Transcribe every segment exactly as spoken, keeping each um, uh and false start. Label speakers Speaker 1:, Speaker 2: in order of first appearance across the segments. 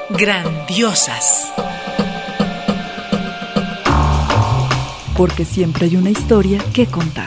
Speaker 1: Grandiosas.
Speaker 2: Porque siempre hay una historia que contar.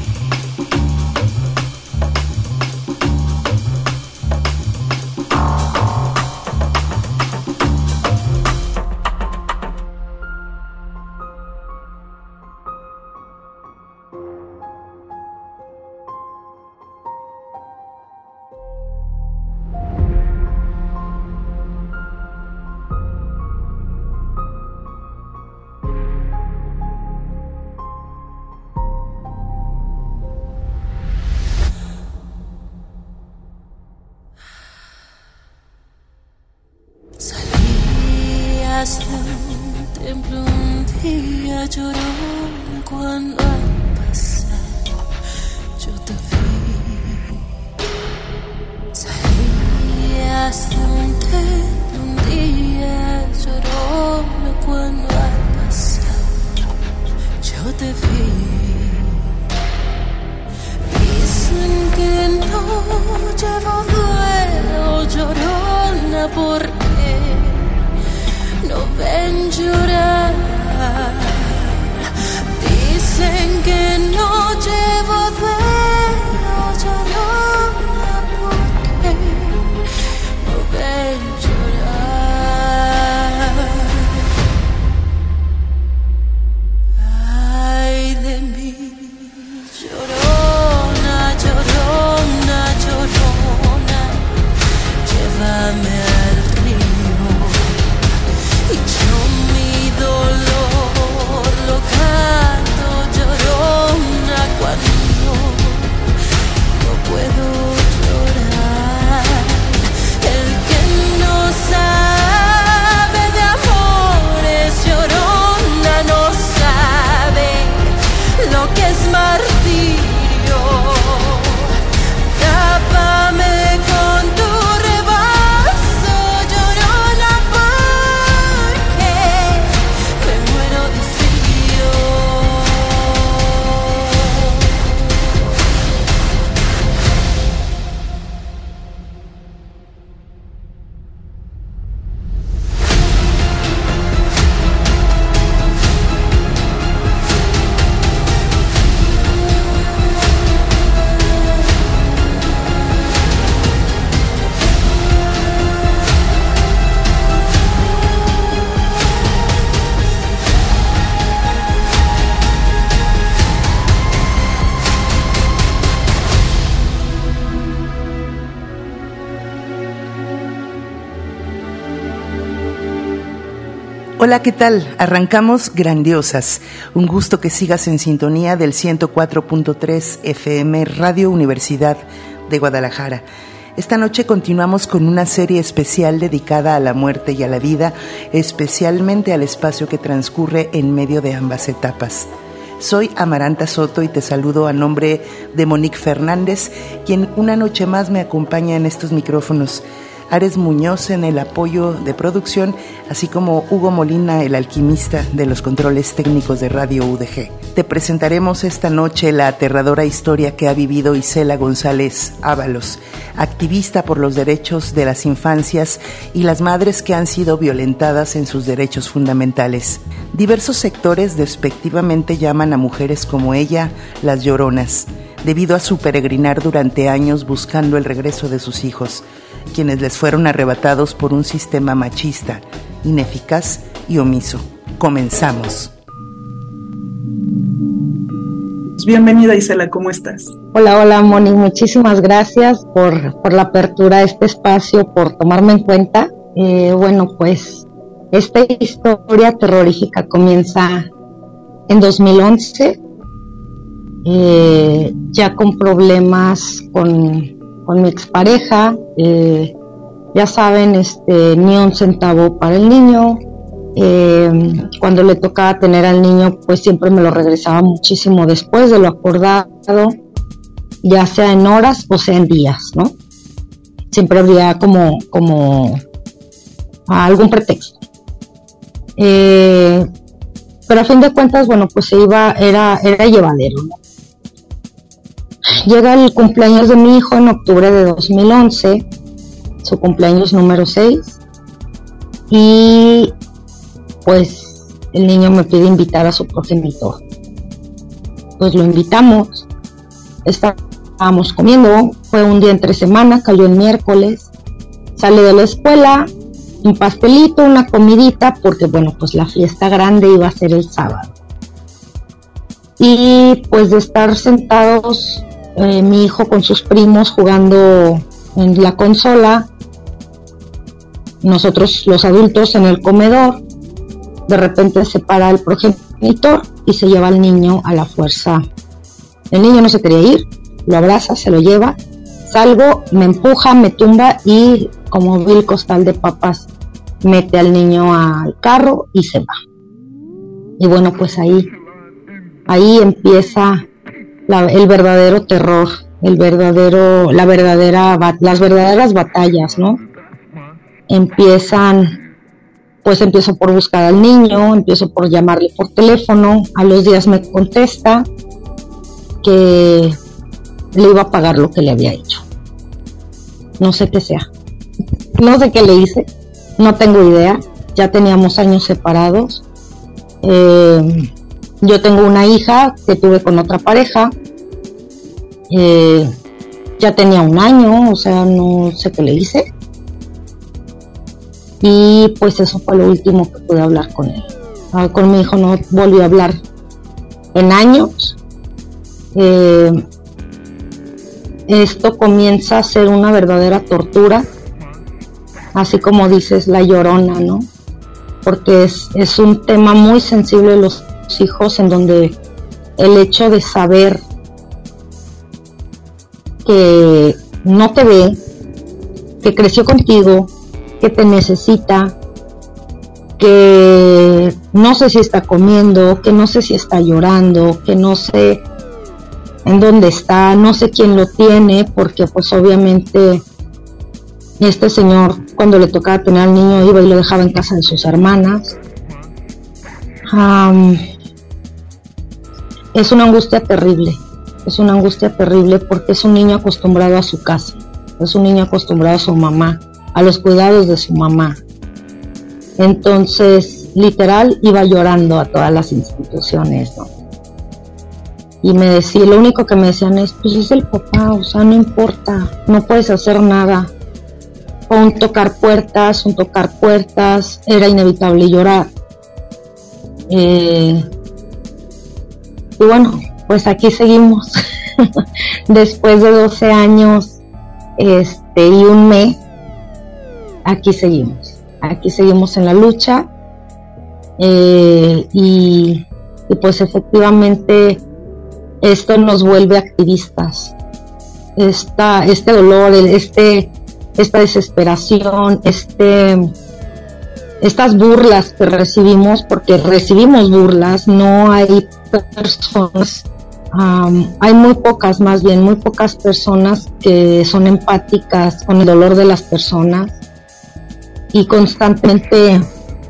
Speaker 3: Hola, ¿qué tal? Arrancamos Grandiosas. Un gusto que sigas en sintonía del ciento cuatro punto tres F M Radio Universidad de Guadalajara. Esta noche continuamos con una serie especial dedicada a la muerte y a la vida, especialmente al espacio que transcurre en medio de ambas etapas. Soy Amaranta Soto y te saludo a nombre de Monique Fernández, quien una noche más me acompaña en estos micrófonos. Ares Muñoz en el apoyo de producción, así como Hugo Molina, el alquimista de los controles técnicos de Radio U D G. Te presentaremos esta noche la aterradora historia que ha vivido Isela González Ábalos, activista por los derechos de las infancias y las madres que han sido violentadas en sus derechos fundamentales. Diversos sectores despectivamente llaman a mujeres como ella las lloronas, debido a su peregrinar durante años buscando el regreso de sus hijos, quienes les fueron arrebatados por un sistema machista, ineficaz y omiso. Comenzamos.
Speaker 4: Bienvenida, Isela, ¿cómo estás?
Speaker 5: Hola, hola, Moni, muchísimas gracias por, por la apertura de este espacio, por tomarme en cuenta. Eh, bueno, pues esta historia terrorífica comienza en dos mil once, eh, ya con problemas con... con mi expareja, eh, ya saben, este, ni un centavo para el niño. Eh, cuando le tocaba tener al niño, pues siempre me lo regresaba muchísimo después de lo acordado, ya sea en horas o sea en días, ¿no? Siempre habría como, como algún pretexto. Eh, pero a fin de cuentas, bueno, pues se iba, era, era llevadero, ¿no? Llega el cumpleaños de mi hijo en octubre de dos mil once, su cumpleaños número seis, y pues el niño me pide invitar a su progenitor. Pues lo invitamos, estábamos comiendo, fue un día entre semana, cayó el miércoles, sale de la escuela, un pastelito, una comidita, porque bueno, pues la fiesta grande iba a ser el sábado. Y pues de estar sentados, eh, mi hijo con sus primos jugando en la consola, nosotros los adultos en el comedor, de repente se para el progenitor y se lleva al niño a la fuerza. El niño no se quería ir, lo abraza, se lo lleva, salgo, me empuja, me tumba y como vi el costal de papas, mete al niño al carro y se va. Y bueno, pues ahí, ahí empieza la, el verdadero terror, el verdadero, la verdadera, las verdaderas batallas, ¿no? Empiezan, pues empiezo por buscar al niño, empiezo por llamarle por teléfono, a los días me contesta que le iba a pagar lo que le había hecho. No sé qué sea, no sé qué le hice, no tengo idea, ya teníamos años separados. Eh, yo tengo una hija que tuve con otra pareja, eh, ya tenía un año, o sea, no sé qué le hice. Y pues eso fue lo último que pude hablar con él. Ah, con mi hijo no volví a hablar en años. Eh, esto comienza a ser una verdadera tortura, así como dices, la llorona, ¿no? Porque es, es un tema muy sensible de los hijos, en donde el hecho de saber que no te ve, que creció contigo, que te necesita, que no sé si está comiendo, que no sé si está llorando, que no sé en dónde está, no sé quién lo tiene, porque pues obviamente este señor, cuando le tocaba tener al niño, iba y lo dejaba en casa de sus hermanas. Um, es una angustia terrible, es una angustia terrible porque es un niño acostumbrado a su casa, es un niño acostumbrado a su mamá, a los cuidados de su mamá. Entonces, literal, iba llorando a todas las instituciones, ¿no? Y me decía, lo único que me decían es, pues es el papá, o sea, no importa, no puedes hacer nada. O un tocar puertas, un tocar puertas, era inevitable llorar. Eh, y bueno, pues aquí seguimos. Después de doce años este, y un mes, aquí seguimos. Aquí seguimos en la lucha. Eh, y, y pues efectivamente esto nos vuelve activistas. Esta, este dolor, este, esta desesperación, este, estas burlas que recibimos, porque recibimos burlas, no hay personas, um, hay muy pocas, más bien, muy pocas personas que son empáticas con el dolor de las personas, y constantemente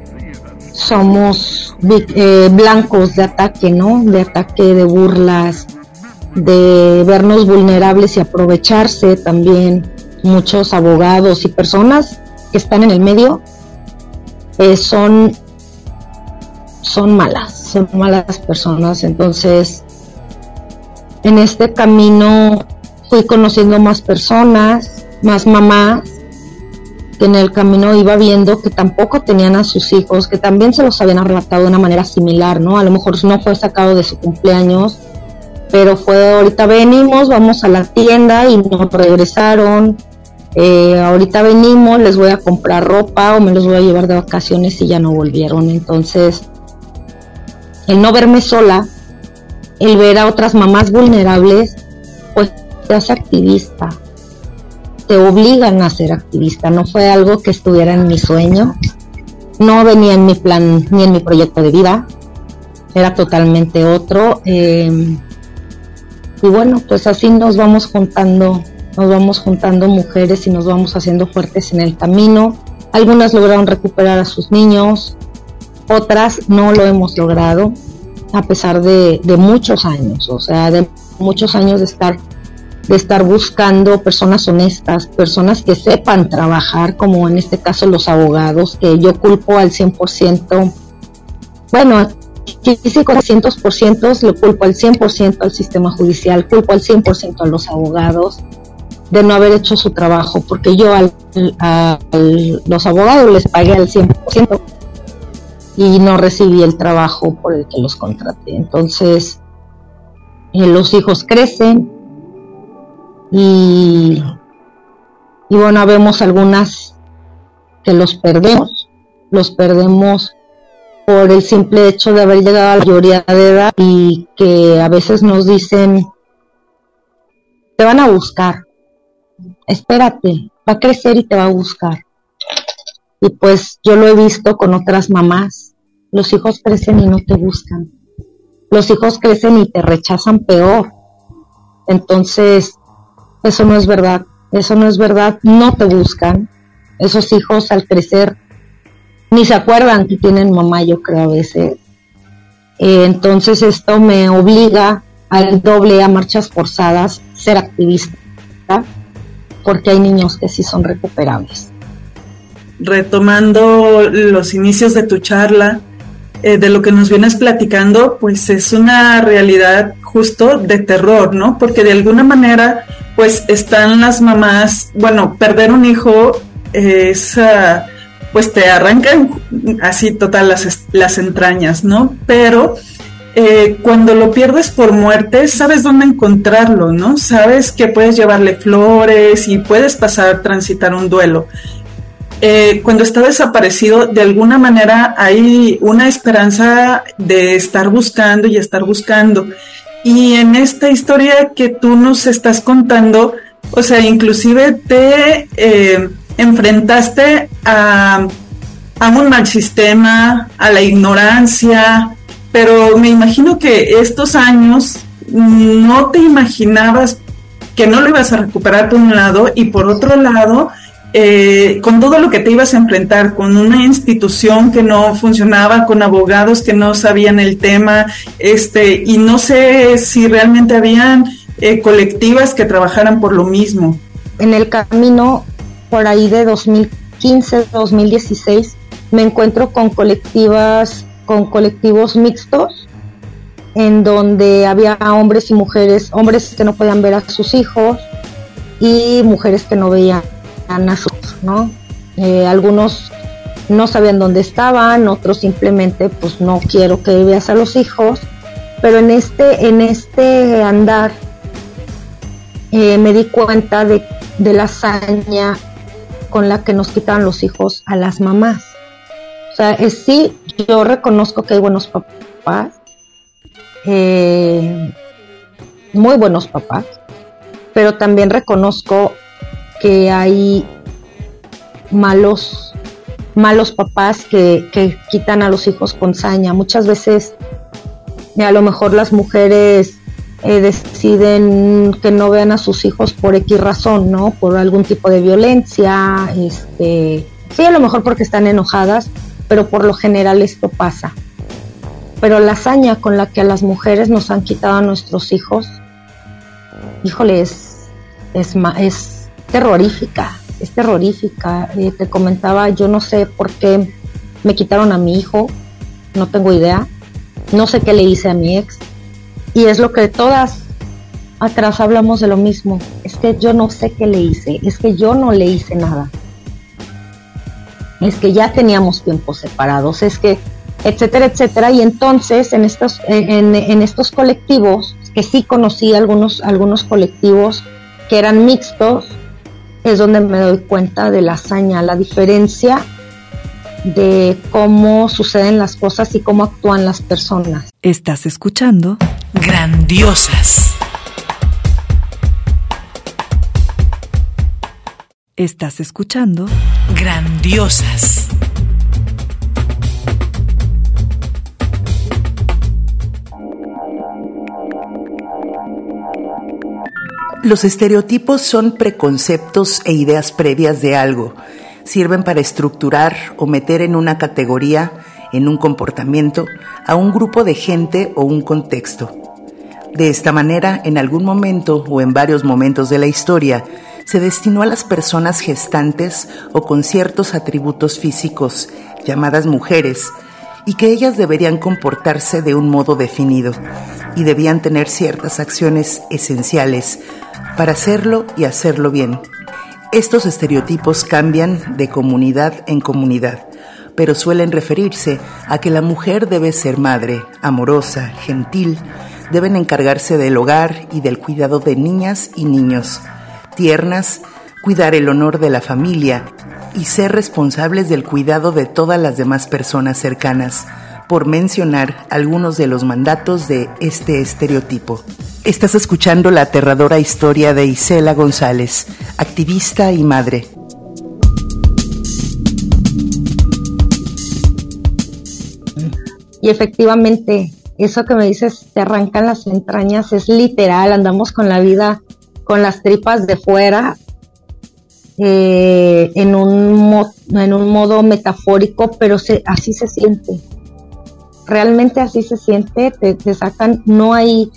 Speaker 5: somos eh, blancos de ataque, ¿no? De ataque, de burlas, de vernos vulnerables y aprovecharse también. Muchos abogados y personas que están en el medio eh, son, son malas, son malas personas. Entonces, en este camino fui conociendo más personas, más mamás, que en el camino iba viendo que tampoco tenían a sus hijos, que también se los habían arrebatado de una manera similar, ¿no? A lo mejor no fue sacado de su cumpleaños, pero fue, ahorita venimos, vamos a la tienda y nos regresaron, eh, ahorita venimos, les voy a comprar ropa o me los voy a llevar de vacaciones y ya no volvieron. Entonces, el no verme sola, el ver a otras mamás vulnerables, pues te hace activista, te obligan a ser activista. No fue algo que estuviera en mi sueño, no venía en mi plan ni en mi proyecto de vida, era totalmente otro. Eh, y bueno, pues así nos vamos juntando, nos vamos juntando mujeres y nos vamos haciendo fuertes en el camino. Algunas lograron recuperar a sus niños, otras no lo hemos logrado, a pesar de, de muchos años, o sea, de muchos años de estar de estar buscando personas honestas, personas que sepan trabajar, como en este caso los abogados, que yo culpo al cien por ciento, bueno, sí, sí, con cientos por ciento, lo culpo al cien por ciento al sistema judicial, culpo al cien por ciento a los abogados de no haber hecho su trabajo, porque yo al, a, a los abogados les pagué al cien por ciento y no recibí el trabajo por el que los contraté. Entonces, eh, los hijos crecen y, y bueno, vemos algunas que los perdemos, los perdemos por el simple hecho de haber llegado a la mayoría de edad y que a veces nos dicen, te van a buscar, espérate, va a crecer y te va a buscar. Y pues yo lo he visto con otras mamás, los hijos crecen y no te buscan, los hijos crecen y te rechazan peor. Entonces, eso no es verdad, eso no es verdad, no te buscan. Esos hijos al crecer ni se acuerdan que tienen mamá, yo creo a veces. Eh, entonces esto me obliga al doble a marchas forzadas, ser activista, porque hay niños que sí son recuperables.
Speaker 4: Retomando los inicios de tu charla, eh, de lo que nos vienes platicando, pues es una realidad justo de terror, ¿no? Porque de alguna manera, pues están las mamás, bueno, perder un hijo es, uh, pues te arrancan así total las, las entrañas, ¿no? Pero eh, cuando lo pierdes por muerte, sabes dónde encontrarlo, ¿no? Sabes que puedes llevarle flores y puedes pasar, transitar un duelo. Eh, cuando está desaparecido, de alguna manera hay una esperanza de estar buscando y estar buscando. Y en esta historia que tú nos estás contando, o sea, inclusive te eh, enfrentaste a, a un mal sistema, a la ignorancia, pero me imagino que estos años no te imaginabas que no lo ibas a recuperar por un lado y por otro lado, Eh, con todo lo que te ibas a enfrentar, con una institución que no funcionaba, con abogados que no sabían el tema, este, y no sé si realmente habían eh, colectivas que trabajaran por lo mismo.
Speaker 5: En el camino, por ahí de dos mil quince, dos mil dieciséis, me encuentro con colectivas, con colectivos mixtos, en donde había hombres y mujeres, hombres que no podían ver a sus hijos y mujeres que no veían a sus, ¿no? Eh, algunos no sabían dónde estaban, otros simplemente pues no quiero que veas a los hijos, pero en este, en este andar eh, me di cuenta de, de la hazaña con la que nos quitaban los hijos a las mamás. O sea, es, sí, yo reconozco que hay buenos papás, eh, muy buenos papás, pero también reconozco que hay malos malos papás que, que quitan a los hijos con saña. Muchas veces eh, a lo mejor las mujeres eh, deciden que no vean a sus hijos por X razón, ¿no? Por algún tipo de violencia, este, sí, a lo mejor porque están enojadas, pero por lo general esto pasa. Pero la hazaña con la que a las mujeres nos han quitado a nuestros hijos, híjole, es, es, es terrorífica, es terrorífica. Eh, te comentaba, yo no sé por qué me quitaron a mi hijo, no tengo idea, no sé qué le hice a mi ex, y es lo que todas atrás hablamos de lo mismo, es que yo no sé qué le hice, es que yo no le hice nada, es que ya teníamos tiempos separados, es que, etcétera, etcétera, y entonces en estos, en, en estos colectivos, que sí conocí algunos, algunos colectivos que eran mixtos, es donde me doy cuenta de la hazaña, la diferencia de cómo suceden las cosas y cómo actúan las personas.
Speaker 2: Estás escuchando
Speaker 1: Grandiosas.
Speaker 2: Estás escuchando
Speaker 1: Grandiosas.
Speaker 3: Los estereotipos son preconceptos e ideas previas de algo. Sirven para estructurar o meter en una categoría, en un comportamiento, a un grupo de gente o un contexto. De esta manera, en algún momento o en varios momentos de la historia, se destinó a las personas gestantes o con ciertos atributos físicos, llamadas mujeres, y que ellas deberían comportarse de un modo definido y debían tener ciertas acciones esenciales para hacerlo y hacerlo bien. Estos estereotipos cambian de comunidad en comunidad, pero suelen referirse a que la mujer debe ser madre, amorosa, gentil, deben encargarse del hogar y del cuidado de niñas y niños, tiernas, cuidar el honor de la familia y ser responsables del cuidado de todas las demás personas cercanas, por mencionar algunos de los mandatos de este estereotipo. Estás escuchando la aterradora historia de Isela González, activista y madre.
Speaker 5: Y efectivamente, eso que me dices, te arrancan las entrañas, es literal, andamos con la vida, con las tripas de fuera, eh, en, un mo- en un modo metafórico, pero se, así se siente. Realmente así se siente, te, te sacan, no hay...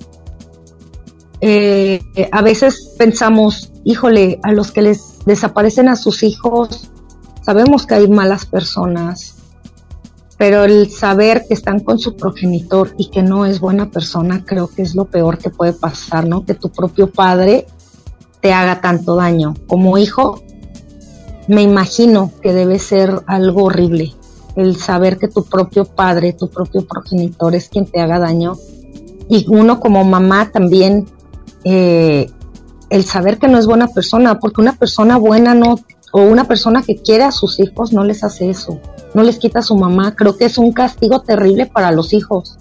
Speaker 5: Eh, a veces pensamos, híjole, a los que les desaparecen a sus hijos, sabemos que hay malas personas, pero el saber que están con su progenitor y que no es buena persona, creo que es lo peor que puede pasar, ¿no? Que tu propio padre te haga tanto daño. Como hijo, me imagino que debe ser algo horrible, el saber que tu propio padre, tu propio progenitor es quien te haga daño. Y uno como mamá también, eh, el saber que no es buena persona, porque una persona buena no, o una persona que quiere a sus hijos no les hace eso, no les quita a su mamá. Creo que es un castigo terrible para los hijos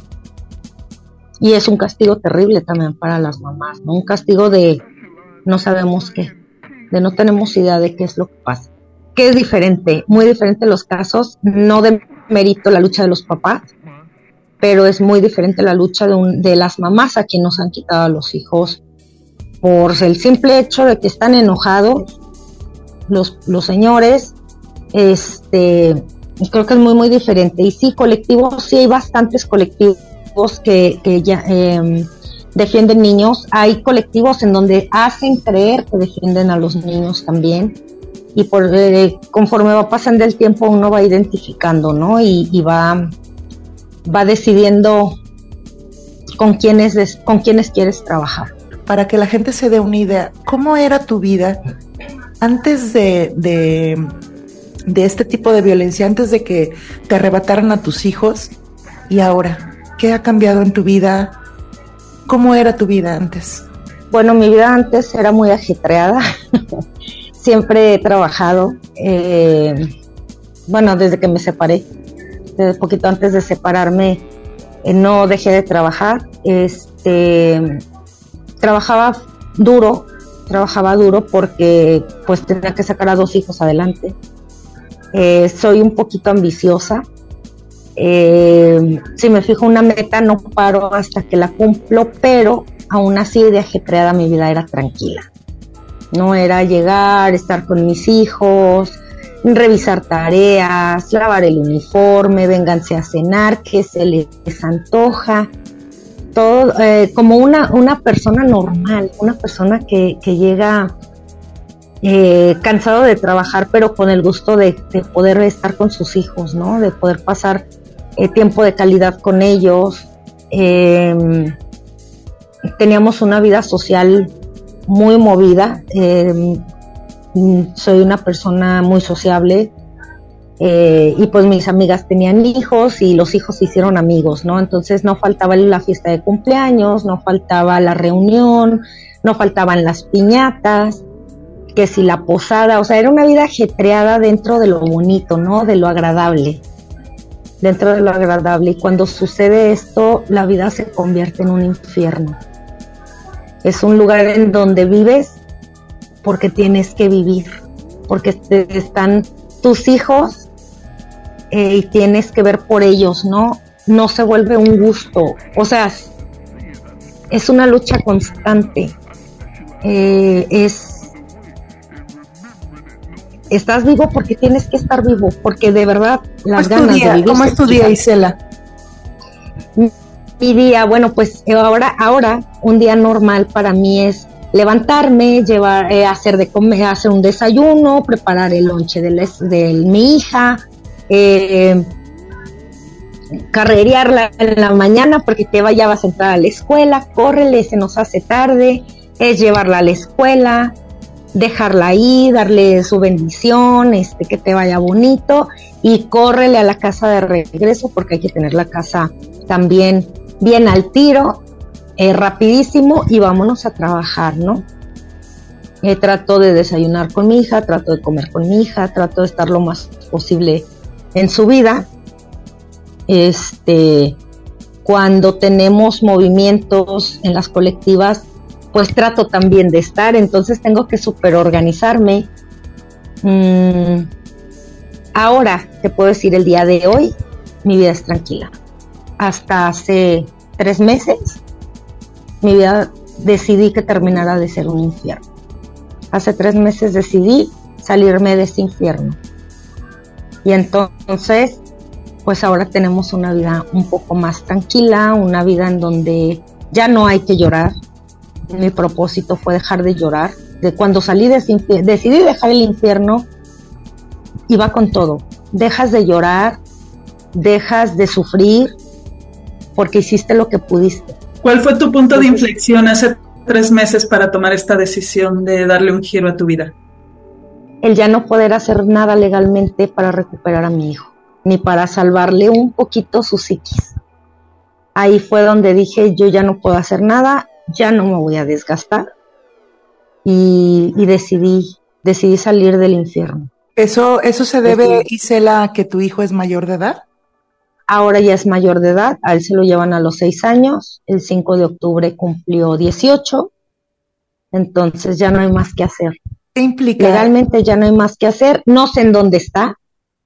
Speaker 5: y es un castigo terrible también para las mamás, ¿no? Un castigo de no sabemos qué, de no tenemos idea de qué es lo que pasa, que es diferente, muy diferente los casos, no de mérito la lucha de los papás, pero es muy diferente la lucha de, un, de las mamás a quien nos han quitado a los hijos por el simple hecho de que están enojados los, los señores. Este, creo que es muy muy diferente. Y sí, colectivos, sí hay bastantes colectivos que, que ya eh, defienden niños. Hay colectivos en donde hacen creer que defienden a los niños también, y por eh, conforme va pasando el tiempo uno va identificando, ¿no? Y, y va va decidiendo con quiénes con quiénes quieres trabajar.
Speaker 3: Para que la gente se dé una idea, ¿cómo era tu vida antes de, de, de este tipo de violencia, antes de que te arrebataran a tus hijos, y ahora? ¿Qué ha cambiado en tu vida? ¿Cómo era tu vida antes?
Speaker 5: Bueno, mi vida antes era muy ajetreada. Siempre he trabajado, eh, bueno, desde que me separé, desde poquito antes de separarme, eh, no dejé de trabajar. Este, trabajaba duro, trabajaba duro porque pues tenía que sacar a dos hijos adelante. Eh, soy un poquito ambiciosa. Eh, si me fijo una meta no paro hasta que la cumplo, pero aún así de ajetreada mi vida era tranquila. No era llegar, estar con mis hijos, revisar tareas, lavar el uniforme, vénganse a cenar, que se les antoja. Todo eh, como una, una persona normal, una persona que, que llega eh, cansado de trabajar, pero con el gusto de, de poder estar con sus hijos, ¿no? De poder pasar eh, tiempo de calidad con ellos. Eh, teníamos una vida social muy movida. Eh, soy una persona muy sociable. Eh, y pues mis amigas tenían hijos y los hijos se hicieron amigos, ¿no? Entonces no faltaba la fiesta de cumpleaños, no faltaba la reunión, no faltaban las piñatas, que si la posada, o sea, era una vida ajetreada dentro de lo bonito, ¿no? De lo agradable, dentro de lo agradable. Y cuando sucede esto, la vida se convierte en un infierno. Es un lugar en donde vives porque tienes que vivir, porque te están tus hijos eh, y tienes que ver por ellos, ¿no? No se vuelve un gusto, o sea, es una lucha constante. Eh, es estás vivo porque tienes que estar vivo, porque de verdad las ganas de vivir.
Speaker 3: ¿Cómo es tu día, Isela?
Speaker 5: mi día, bueno, pues ahora, ahora un día normal para mí es levantarme, llevar, eh, hacer de comer, hacer un desayuno, preparar el lonche de, les, de mi hija, eh, carrerearla en la mañana porque te vaya, vas a entrar a la escuela, córrele, se nos hace tarde, es llevarla a la escuela, dejarla ahí, darle su bendición, este, que te vaya bonito, y córrele a la casa de regreso porque hay que tener la casa también bien al tiro, eh, rapidísimo, y vámonos a trabajar, ¿no? Eh, trato de desayunar con mi hija, trato de comer con mi hija, trato de estar lo más posible en su vida. Este, cuando tenemos movimientos en las colectivas, pues trato también de estar, entonces tengo que súper organizarme. Mm, ahora, te puedo decir, el día de hoy, mi vida es tranquila. Hasta hace tres meses, mi vida decidí que terminara de ser un infierno. Hace tres meses decidí salirme de ese infierno. Y entonces, pues ahora tenemos una vida un poco más tranquila, una vida en donde ya no hay que llorar. Mi propósito fue dejar de llorar. De cuando salí de ese infierno, decidí dejar el infierno, iba con todo. Dejas de llorar, dejas de sufrir, porque hiciste lo que pudiste.
Speaker 4: ¿Cuál fue tu punto de inflexión hace tres meses para tomar esta decisión de darle un giro a tu vida?
Speaker 5: El ya no poder hacer nada legalmente para recuperar a mi hijo, ni para salvarle un poquito su psiquis. Ahí fue donde dije, yo ya no puedo hacer nada, ya no me voy a desgastar, y, y decidí, decidí salir del infierno.
Speaker 3: ¿Eso, eso se debe, Isela, a que tu hijo es mayor de edad?
Speaker 5: Ahora ya es mayor de edad, a él se lo llevan a los seis años, el cinco de octubre cumplió dieciocho, entonces ya no hay más que hacer.
Speaker 3: ¿Qué implica?
Speaker 5: Legalmente ya no hay más que hacer, no sé en dónde está,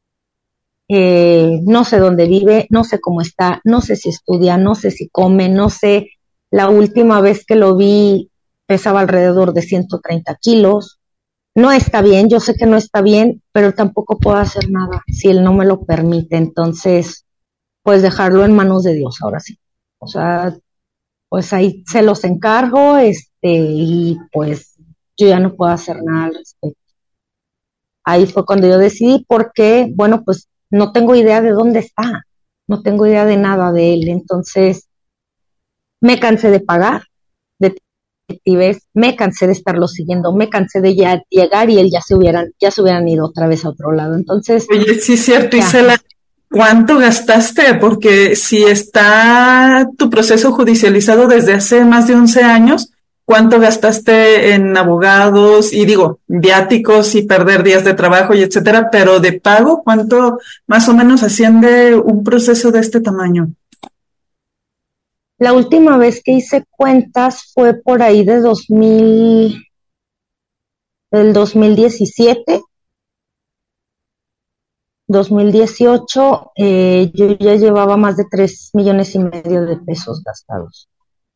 Speaker 5: eh, no sé dónde vive, no sé cómo está, no sé si estudia, no sé si come, no sé, la última vez que lo vi pesaba alrededor de ciento treinta kilos, no está bien, yo sé que no está bien, pero tampoco puedo hacer nada si él no me lo permite, entonces pues dejarlo en manos de Dios ahora sí. O sea, pues ahí se los encargo, este, y pues yo ya no puedo hacer nada al respecto. Ahí fue cuando yo decidí, porque, bueno, pues no tengo idea de dónde está, no tengo idea de nada de él, entonces me cansé de pagar detectives, me cansé de estarlo siguiendo, me cansé de ya llegar y él ya se hubieran, ya se hubieran ido otra vez a otro lado, entonces...
Speaker 4: Oye, sí es cierto, Isela. ¿Cuánto gastaste? Porque si está tu proceso judicializado desde hace más de once años, ¿cuánto gastaste en abogados y digo, viáticos y perder días de trabajo y etcétera? Pero de pago, ¿cuánto más o menos asciende un proceso de este tamaño?
Speaker 5: La última vez que hice cuentas fue por ahí de dos mil, del dos mil diecisiete. dos mil dieciocho, eh, yo ya llevaba más de tres millones y medio de pesos gastados.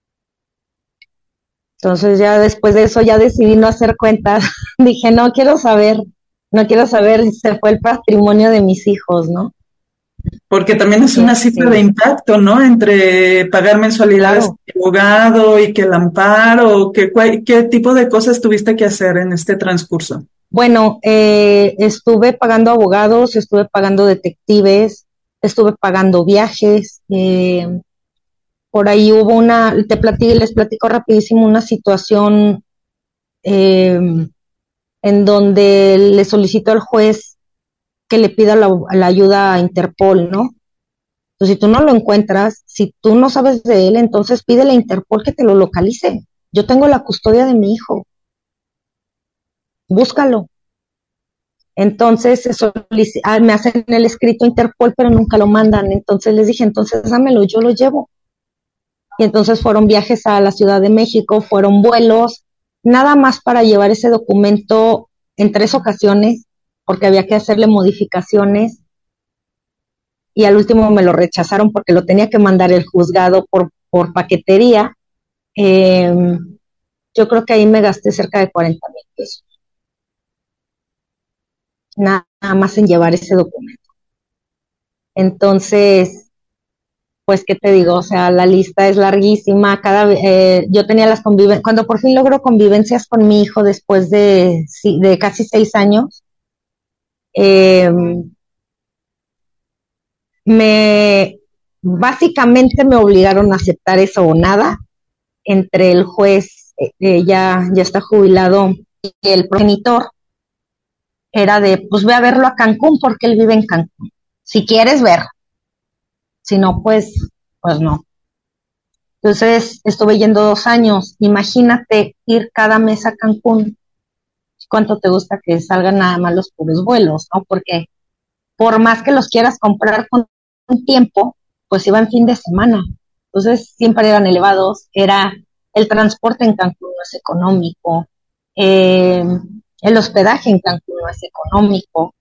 Speaker 5: Entonces ya después de eso ya decidí no hacer cuentas. Dije, no quiero saber, no quiero saber, se fue el patrimonio de mis hijos, ¿no?
Speaker 4: Porque también es una cifra de impacto, ¿no? Entre pagar mensualidades
Speaker 5: Claro.
Speaker 4: de abogado y que el amparo, que, ¿qué tipo de cosas tuviste que hacer en este transcurso?
Speaker 5: Bueno, eh, estuve pagando abogados, estuve pagando detectives, estuve pagando viajes, eh, por ahí hubo una, te platico, les platico rapidísimo una situación eh, en donde le solicito al juez que le pida la, la ayuda a Interpol, ¿no? Entonces, si tú no lo encuentras, si tú no sabes de él, entonces pídele a Interpol que te lo localice. Yo tengo la custodia de mi hijo. Búscalo. Entonces ah, me hacen el escrito Interpol, pero nunca lo mandan. Entonces les dije, entonces dámelo, yo lo llevo. Y entonces fueron viajes a la Ciudad de México, fueron vuelos, nada más para llevar ese documento en tres ocasiones, porque había que hacerle modificaciones. Y al último me lo rechazaron porque lo tenía que mandar el juzgado por, por paquetería. Eh, yo creo que ahí me gasté cerca de cuarenta mil pesos. Nada más en llevar ese documento. Entonces, pues, ¿qué te digo? O sea, la lista es larguísima. Cada eh, yo tenía las convivencias, cuando por fin logro convivencias con mi hijo después de, de casi seis años, eh, me, básicamente me obligaron a aceptar eso o nada. Entre el juez, eh, ya, ya está jubilado, y el progenitor, era de, pues ve a verlo a Cancún porque él vive en Cancún. Si quieres ver, si no, pues, pues no. Entonces estuve yendo dos años. Imagínate ir cada mes a Cancún. ¿Cuánto te gusta que salgan nada más los puros vuelos, no? Porque por más que los quieras comprar con un tiempo, pues iba en fin de semana. Entonces siempre eran elevados. Era el transporte en Cancún no es económico. Eh, el hospedaje en Cancún no es económico.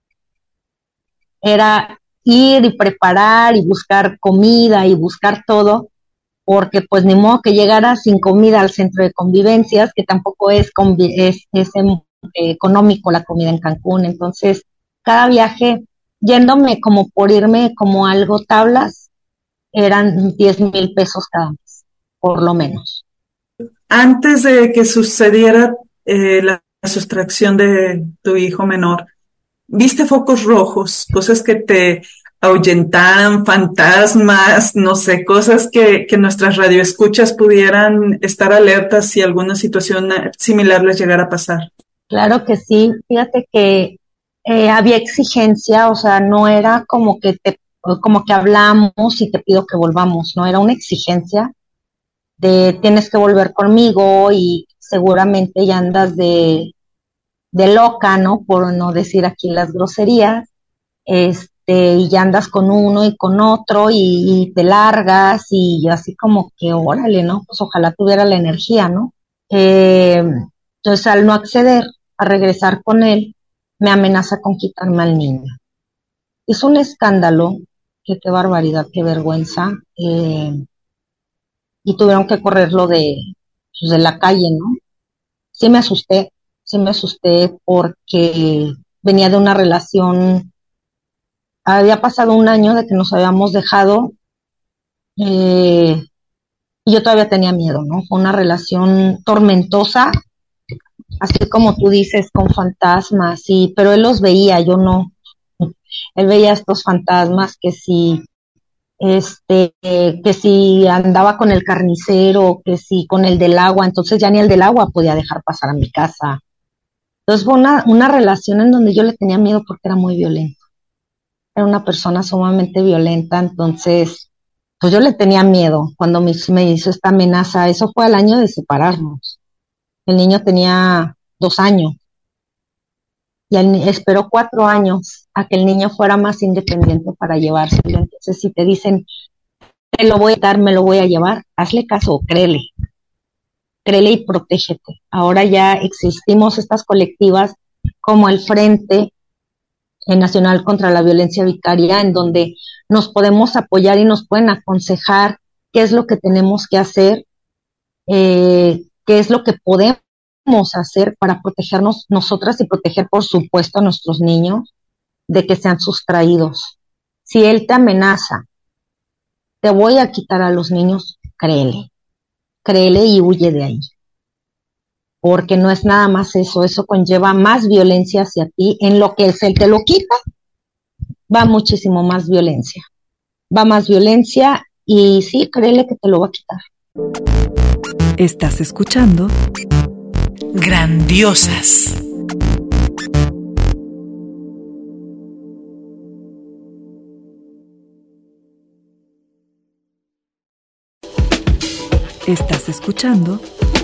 Speaker 5: Era ir y preparar y buscar comida y buscar todo, porque pues ni modo que llegara sin comida al centro de convivencias, que tampoco es, convi- es, es eh, económico la comida en Cancún. Entonces, cada viaje, yéndome como por irme como algo tablas, eran diez mil pesos cada mes, por lo menos.
Speaker 4: Antes de que sucediera eh, la sustracción de tu hijo menor, ¿viste focos rojos, cosas que te ahuyentaran, fantasmas, no sé, cosas que, que nuestras radioescuchas pudieran estar alertas si alguna situación similar les llegara a pasar?
Speaker 5: Claro que sí. Fíjate que eh, había exigencia, o sea, no era como que te, como que hablamos y te pido que volvamos, no era una exigencia de tienes que volver conmigo y seguramente ya andas de de loca, ¿no? Por no decir aquí las groserías, este, y ya andas con uno y con otro y, y te largas y así como que, órale, ¿no? Pues ojalá tuviera la energía, ¿no? Eh, entonces al no acceder a regresar con él, me amenaza con quitarme al niño. Es un escándalo, que qué barbaridad, qué vergüenza, eh, y tuvieron que correrlo de, pues de la calle, ¿no? Sí me asusté, sí me asusté porque venía de una relación, había pasado un año de que nos habíamos dejado, eh, y yo todavía tenía miedo, ¿no? Fue una relación tormentosa, así como tú dices, con fantasmas, sí, pero él los veía, yo no. Él veía estos fantasmas que si, este, eh, que si andaba con el carnicero, que si con el del agua, entonces ya ni el del agua podía dejar pasar a mi casa. Entonces fue una, una relación en donde yo le tenía miedo porque era muy violento. Era una persona sumamente violenta, entonces pues yo le tenía miedo cuando me, me hizo esta amenaza. Eso fue al año de separarnos. El niño tenía dos años y el, esperó cuatro años a que el niño fuera más independiente para llevárselo. Entonces si te dicen, te lo voy a dar, me lo voy a llevar, hazle caso, créele. Créele y protégete. Ahora ya existimos estas colectivas como el Frente Nacional contra la Violencia Vicaria, en donde nos podemos apoyar y nos pueden aconsejar qué es lo que tenemos que hacer, eh, qué es lo que podemos hacer para protegernos nosotras y proteger, por supuesto, a nuestros niños de que sean sustraídos. Si él te amenaza, te voy a quitar a los niños, créele. Créele y huye de ahí, porque no es nada más eso, eso conlleva más violencia hacia ti. En lo que él se te lo quita, va muchísimo más violencia, va más violencia y sí, créele que te lo va a quitar.
Speaker 2: Estás escuchando
Speaker 1: Grandiosas.
Speaker 2: Estás escuchando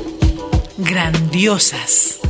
Speaker 1: Grandiosas.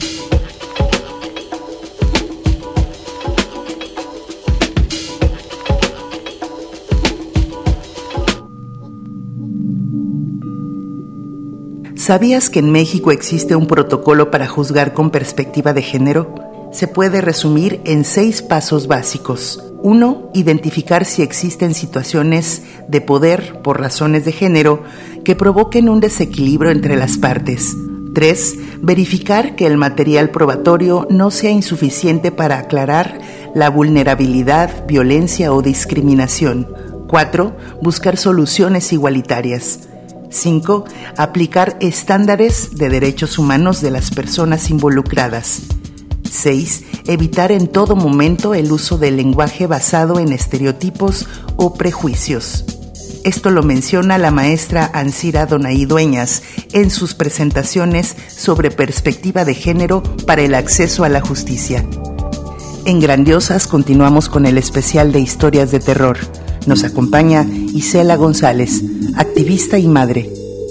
Speaker 3: ¿Sabías que en México existe un protocolo para juzgar con perspectiva de género? Se puede resumir en seis pasos básicos. Uno, identificar si existen situaciones de poder por razones de género que provoquen un desequilibrio entre las partes. Tres, verificar que el material probatorio no sea insuficiente para aclarar la vulnerabilidad, violencia o discriminación. cuatro. Buscar soluciones igualitarias. cinco. Aplicar estándares de derechos humanos de las personas involucradas. seis. Evitar en todo momento el uso del lenguaje basado en estereotipos o prejuicios. Esto lo menciona la maestra Ansira Donaí Dueñas en sus presentaciones sobre perspectiva de género para el acceso a la justicia. En Grandiosas continuamos con el especial de historias de terror. Nos acompaña Isela González, activista y madre.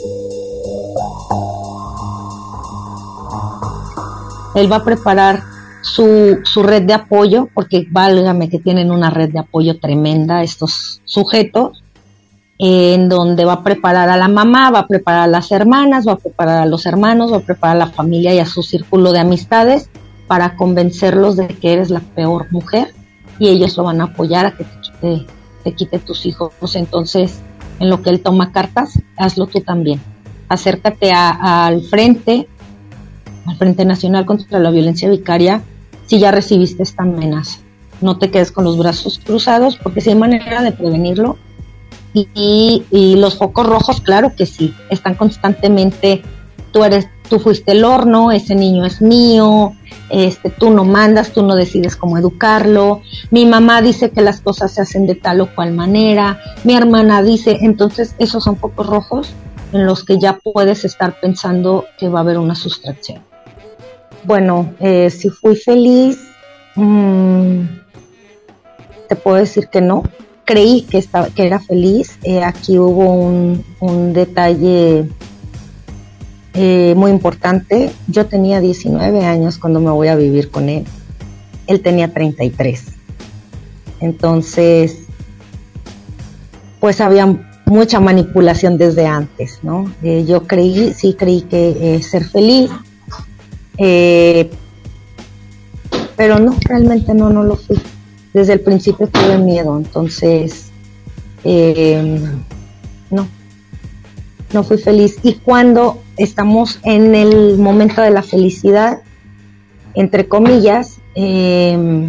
Speaker 5: Él va a preparar su, su red de apoyo, porque válgame que tienen una red de apoyo tremenda estos sujetos, en donde va a preparar a la mamá, va a preparar a las hermanas, va a preparar a los hermanos, va a preparar a la familia y a su círculo de amistades para convencerlos de que eres la peor mujer, y ellos lo van a apoyar a que te quite, te quite tus hijos. Entonces, en lo que él toma cartas, hazlo tú también. Acércate a, al frente, al Frente Nacional contra la Violencia Vicaria, si ya recibiste esta amenaza. No te quedes con los brazos cruzados, porque si hay manera de prevenirlo. Y, y, y los focos rojos, claro que sí, están constantemente, tú eres, tú fuiste el horno, ese niño es mío, este, tú no mandas, tú no decides cómo educarlo, mi mamá dice que las cosas se hacen de tal o cual manera, mi hermana dice, entonces esos son focos rojos en los que ya puedes estar pensando que va a haber una sustracción. Bueno, eh, si fui feliz, mmm, te puedo decir que no. Creí que, estaba, que era feliz. Eh, aquí hubo un, un detalle eh, muy importante. Yo tenía diecinueve años cuando me voy a vivir con él. Él tenía treinta y tres. Entonces, pues había mucha manipulación desde antes, ¿no? Eh, yo creí, sí creí que eh, ser feliz, eh, pero no, realmente no, no lo fui. Desde el principio tuve miedo, entonces eh, no, no fui feliz. Y cuando estamos en el momento de la felicidad, entre comillas, eh,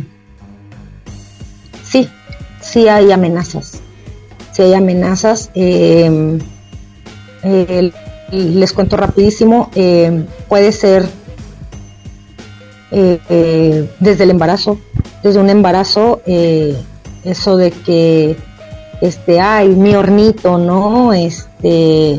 Speaker 5: sí, sí hay amenazas, sí hay amenazas. Eh, eh, les cuento rapidísimo, eh, puede ser eh, eh, desde el embarazo. Desde un embarazo, eh, eso de que, este, ay, mi hornito, ¿no? Este,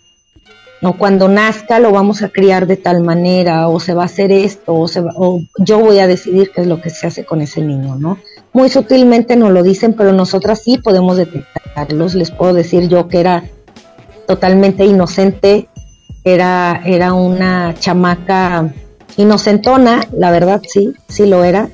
Speaker 5: o cuando nazca lo vamos a criar de tal manera, o se va a hacer esto, o, se va, o yo voy a decidir qué es lo que se hace con ese niño, ¿no? Muy sutilmente nos lo dicen, pero nosotras sí podemos detectarlos. Les puedo decir yo que era totalmente inocente, era, era una chamaca inocentona, la verdad sí, sí lo era.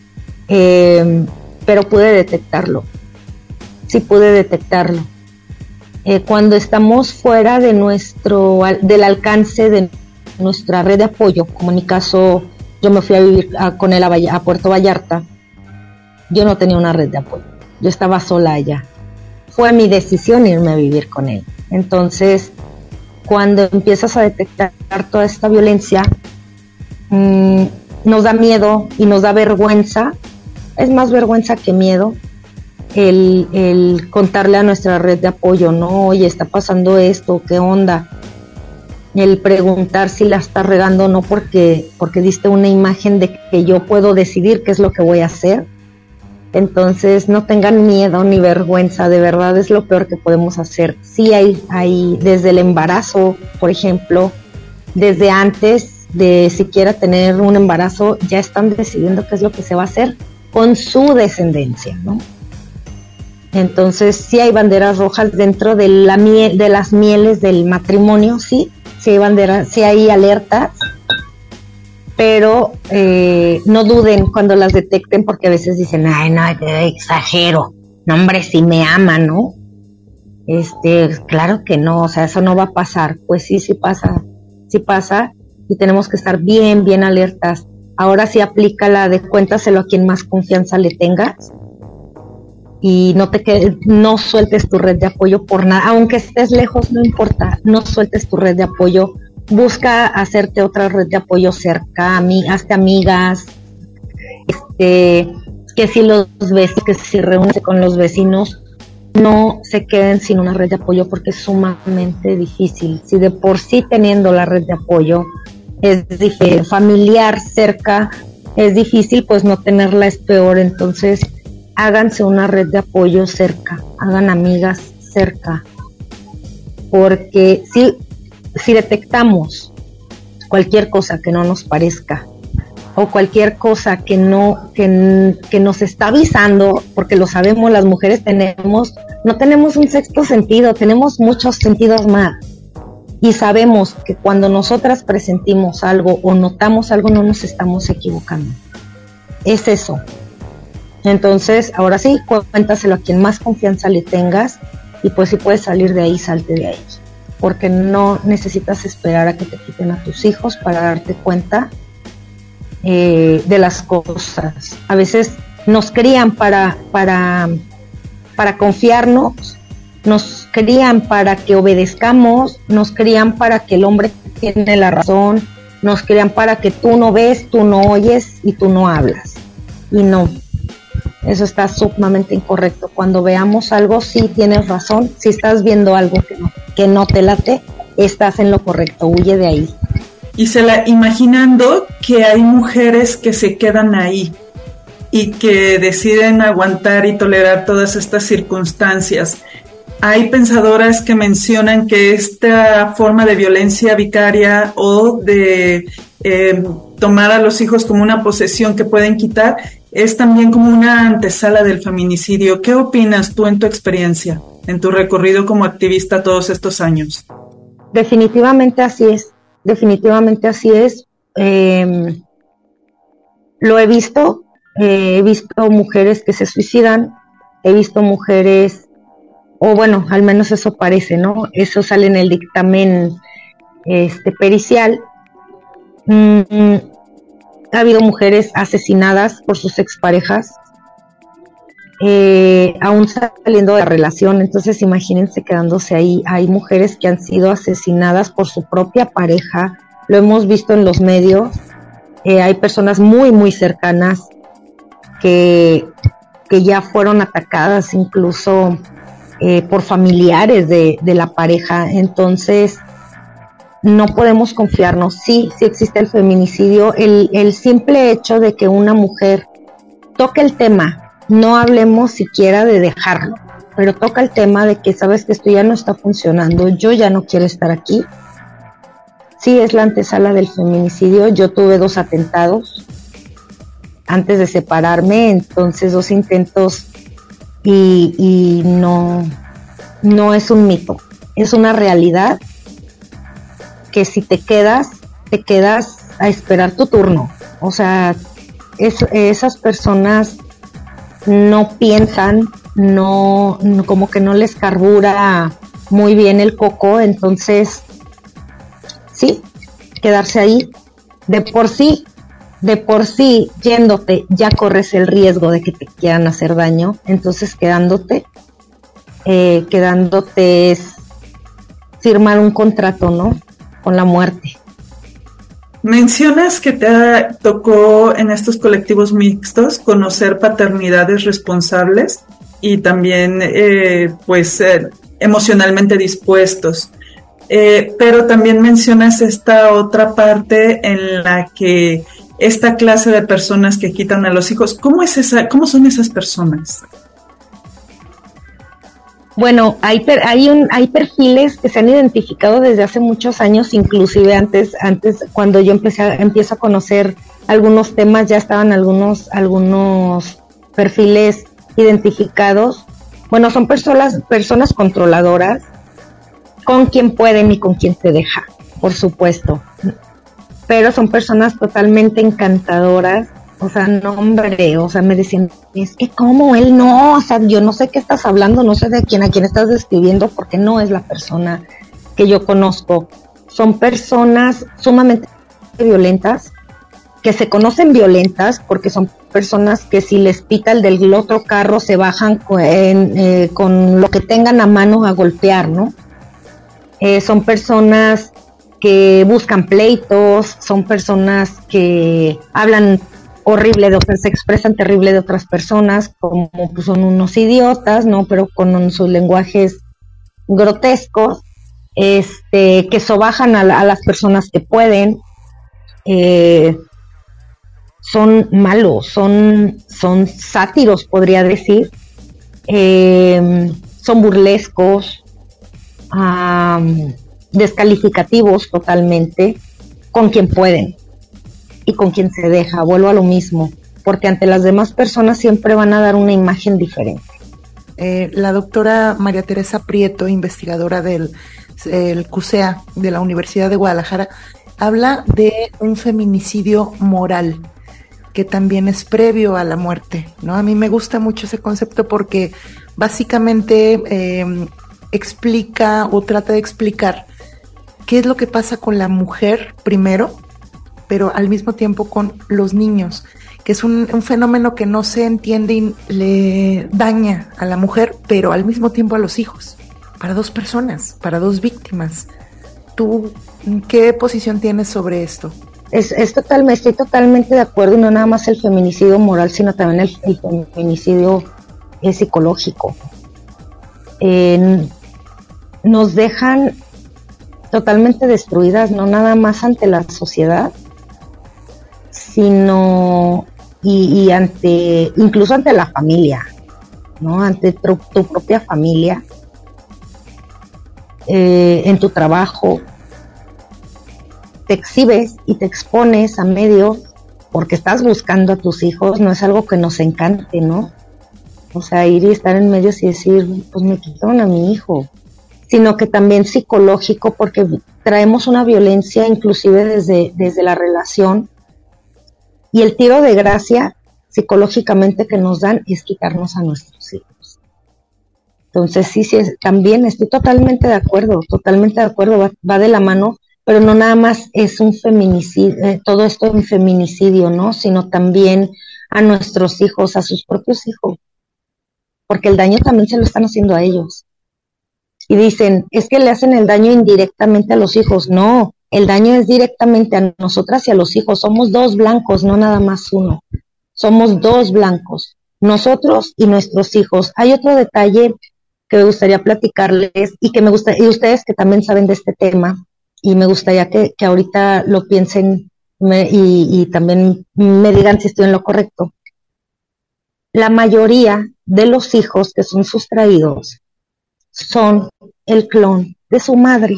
Speaker 5: Eh, pero pude detectarlo, sí pude detectarlo. Eh, cuando estamos fuera de nuestro, del alcance de nuestra red de apoyo, como en mi caso, yo me fui a vivir a, con él a, a Puerto Vallarta, yo no tenía una red de apoyo, yo estaba sola allá. Fue mi decisión irme a vivir con él. Entonces, cuando empiezas a detectar toda esta violencia, mmm, nos da miedo y nos da vergüenza. Es más vergüenza que miedo el, el contarle a nuestra red de apoyo, ¿no? Oye, está pasando esto, ¿qué onda? El preguntar si la está regando o no, porque, porque diste una imagen de que yo puedo decidir qué es lo que voy a hacer. Entonces, no tengan miedo ni vergüenza, de verdad es lo peor que podemos hacer. Sí hay, hay desde el embarazo, por ejemplo, desde antes de siquiera tener un embarazo, ya están decidiendo qué es lo que se va a hacer con su descendencia, ¿no? Entonces sí hay banderas rojas dentro de la miel, de las mieles del matrimonio, sí, sí hay banderas, sí hay alertas, pero eh, no duden cuando las detecten, porque a veces dicen, ay, no, exagero, no, hombre, si me ama, ¿no? Este, claro que no, o sea, eso no va a pasar. Pues sí, sí pasa, sí pasa, y tenemos que estar bien, bien alertas. Ahora sí aplica la de cuéntaselo a quien más confianza le tengas, y no te quedes, no sueltes tu red de apoyo por nada, aunque estés lejos, no importa, no sueltes tu red de apoyo, busca hacerte otra red de apoyo cerca, ami, hazte amigas, este, que si los ves, que si reúnes con los vecinos, no se queden sin una red de apoyo porque es sumamente difícil. Si de por sí teniendo la red de apoyo es difícil, familiar cerca es difícil, pues no tenerla es peor. Entonces háganse una red de apoyo cerca, hagan amigas cerca, porque si, si detectamos cualquier cosa que no nos parezca o cualquier cosa que no que, que nos está avisando, porque lo sabemos, las mujeres tenemos no tenemos un sexto sentido, tenemos muchos sentidos más y sabemos que cuando nosotras presentimos algo o notamos algo no nos estamos equivocando. Es eso. Entonces, ahora sí, cuéntaselo a quien más confianza le tengas y pues si puedes salir de ahí, salte de ahí, porque no necesitas esperar a que te quiten a tus hijos para darte cuenta eh, de las cosas. A veces nos crían para, para, para confiarnos, nos crían para que obedezcamos, nos crían para que el hombre tiene la razón, nos crían para que tú no ves, tú no oyes y tú no hablas. Y no, eso está sumamente incorrecto. Cuando veamos algo, sí tienes razón. Si estás viendo algo que no, que no te late, estás en lo correcto, huye de ahí.
Speaker 4: Y se la imaginando que hay mujeres que se quedan ahí y que deciden aguantar y tolerar todas estas circunstancias. Hay pensadoras que mencionan que esta forma de violencia vicaria o de eh, tomar a los hijos como una posesión que pueden quitar es también como una antesala del feminicidio. ¿Qué opinas tú en tu experiencia, en tu recorrido como activista todos estos años?
Speaker 5: Definitivamente así es, definitivamente así es. Eh, lo he visto, eh, he visto mujeres que se suicidan, he visto mujeres, o bueno, al menos eso parece, ¿no? Eso sale en el dictamen este, pericial. Mm, ha habido mujeres asesinadas por sus exparejas, eh, aún saliendo de la relación. Entonces imagínense quedándose ahí. Hay mujeres que han sido asesinadas por su propia pareja, lo hemos visto en los medios. Eh, hay personas muy muy cercanas que, que ya fueron atacadas incluso eh, por familiares de, de la pareja. Entonces no podemos confiarnos. Sí, sí existe el feminicidio. El, el simple hecho de que una mujer toque el tema, no hablemos siquiera de dejarlo, pero toca el tema de que sabes que esto ya no está funcionando, yo ya no quiero estar aquí. Sí, es la antesala del feminicidio. Yo tuve dos atentados antes de separarme, entonces dos intentos y, y no, no es un mito, es una realidad que si te quedas, te quedas a esperar tu turno. O sea, es, esas personas no piensan, no, no, como que no les carbura muy bien el coco, entonces sí, quedarse ahí. De por sí, de por sí, yéndote, ya corres el riesgo de que te quieran hacer daño, entonces quedándote, eh, quedándote es firmar un contrato, ¿no?, con la muerte.
Speaker 4: Mencionas que te tocó en estos colectivos mixtos conocer paternidades responsables y también eh, pues eh, emocionalmente dispuestos, eh, pero también mencionas esta otra parte en la que esta clase de personas que quitan a los hijos, ¿cómo es esa, cómo son esas personas?
Speaker 5: Bueno, hay per, hay un hay perfiles que se han identificado desde hace muchos años, inclusive antes antes cuando yo empecé a, empiezo a conocer algunos temas, ya estaban algunos algunos perfiles identificados. Bueno, son personas personas controladoras, con quien pueden y con quien te deja, por supuesto. Pero son personas totalmente encantadoras. O sea, no, hombre, o sea, me decían, es que cómo él no, o sea, yo no sé qué estás hablando, no sé de quién, a quién estás describiendo, porque no es la persona que yo conozco. Son personas sumamente violentas, que se conocen violentas, porque son personas que si les pita el del otro carro se bajan con, eh, con lo que tengan a mano a golpear, ¿no? Eh, son personas que buscan pleitos, son personas que hablan horrible de otras, se expresan terrible de otras personas, como pues, son unos idiotas, ¿no? Pero con sus lenguajes grotescos, este, que sobajan a, la, a las personas que pueden, eh, son malos, son, son sátiros, podría decir, eh, son burlescos, um, descalificativos totalmente, con quien pueden y con quien se deja. Vuelvo a lo mismo, porque ante las demás personas siempre van a dar una imagen diferente.
Speaker 3: Eh, la doctora María Teresa Prieto, investigadora del el C U S E A de la Universidad de Guadalajara, habla de un feminicidio moral que también es previo a la muerte, ¿no? A mí me gusta mucho ese concepto porque básicamente eh, explica o trata de explicar qué es lo que pasa con la mujer primero, pero al mismo tiempo con los niños, que es un, un fenómeno que no se entiende y le daña a la mujer, pero al mismo tiempo a los hijos, para dos personas, para dos víctimas. ¿Tú qué posición tienes sobre esto?
Speaker 5: Es, es total, estoy totalmente de acuerdo, y no nada más el feminicidio moral, sino también el, el feminicidio eh, psicológico. Eh, nos dejan totalmente destruidas, no nada más ante la sociedad, sino y, y ante, incluso ante la familia, ¿no? Ante tu, tu propia familia, eh, en tu trabajo. Te exhibes y te expones a medios porque estás buscando a tus hijos, no es algo que nos encante, ¿no? O sea, ir y estar en medios y decir, pues me quitaron a mi hijo, sino que también psicológico, porque traemos una violencia inclusive desde, desde la relación, y el tiro de gracia psicológicamente que nos dan es quitarnos a nuestros hijos. Entonces sí, sí, también estoy totalmente de acuerdo, totalmente de acuerdo, va, va de la mano, pero no nada más es un feminicidio, eh, todo esto es un feminicidio, ¿no? Sino también a nuestros hijos, a sus propios hijos, porque el daño también se lo están haciendo a ellos. Y dicen, es que le hacen el daño indirectamente a los hijos. No, el daño es directamente a nosotras y a los hijos. Somos dos blancos, no nada más uno. Somos dos blancos, nosotros y nuestros hijos. Hay otro detalle que me gustaría platicarles y que me gusta, y ustedes que también saben de este tema, y me gustaría que, que ahorita lo piensen me, y, y también me digan si estoy en lo correcto. La mayoría de los hijos que son sustraídos son el clon de su madre,